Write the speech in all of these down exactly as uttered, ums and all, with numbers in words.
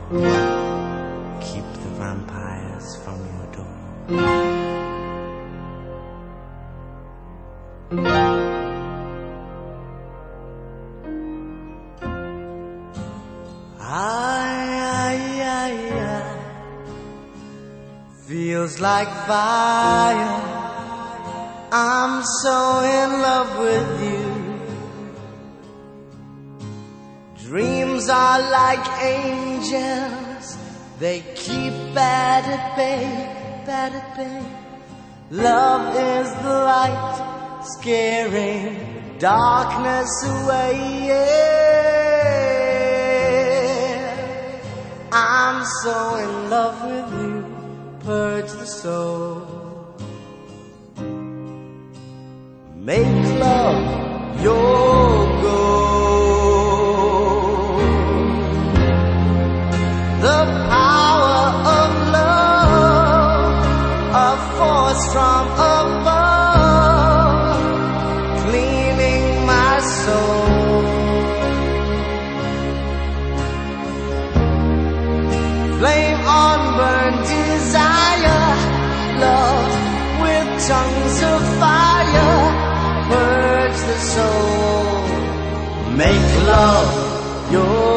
Keep the vampires from your door. Feels like fire. I'm so in love with you. Dreams are like angels. They keep bad at bay, bad at bay. Love is the light, scaring darkness away. Yeah. I'm so in love with you. Purge the soul. Make love your goal. The power of love, a force from above, cleaning my soul. Flame on, burn desire, love with tongues of fire, purge the soul, make love your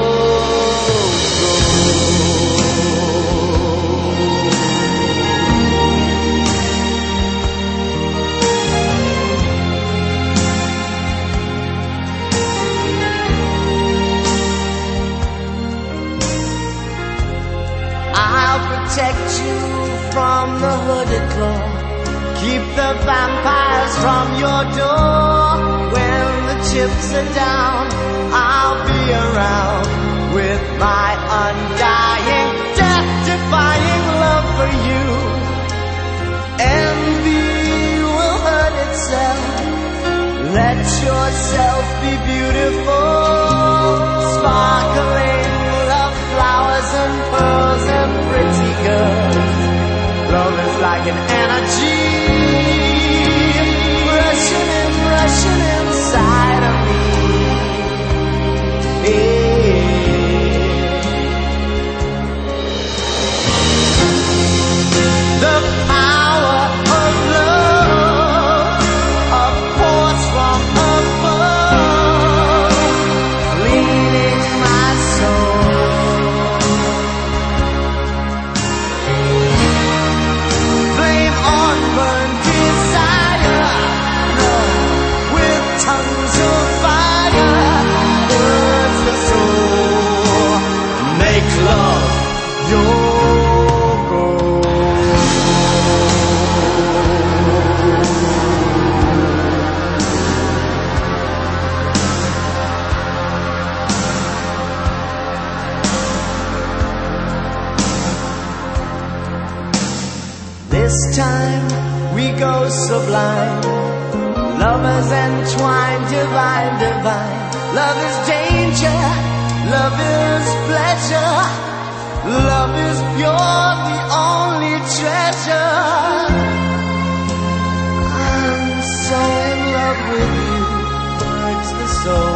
protect you from the hooded claw. Keep the vampires from your door. When the chips are down, I'll be around with my undying, death-defying love for you. Envy will hurt itself. Let yourself be beautiful, sparkling love flowers and pearls and pretty girls. Love is like an energy, rushing and rushing inside of me. Yeah. The power of love, a force from above, cleaning my soul. Flame on, burn desire, love with tongues of fire, burns the soul. Make love your This time we go sublime, lovers entwined, divine, divine. Love is danger, love is pleasure, love is pure, the only treasure. I'm so in love with you, purge the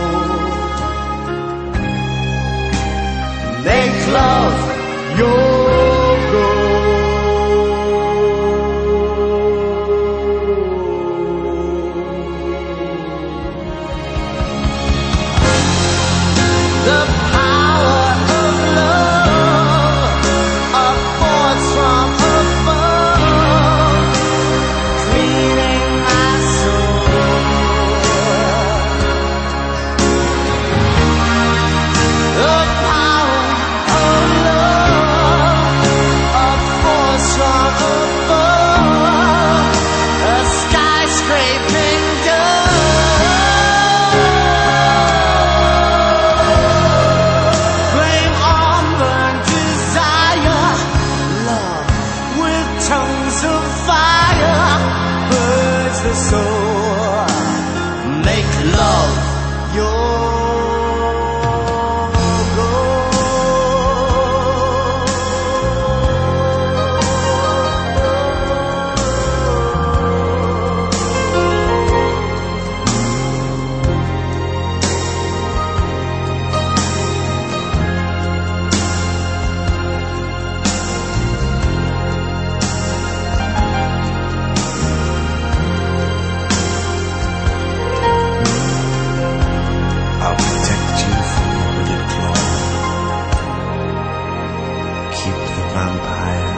soul. Make love your goal. The power of love, a force from above, cleaning my soul. The power of love.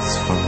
is for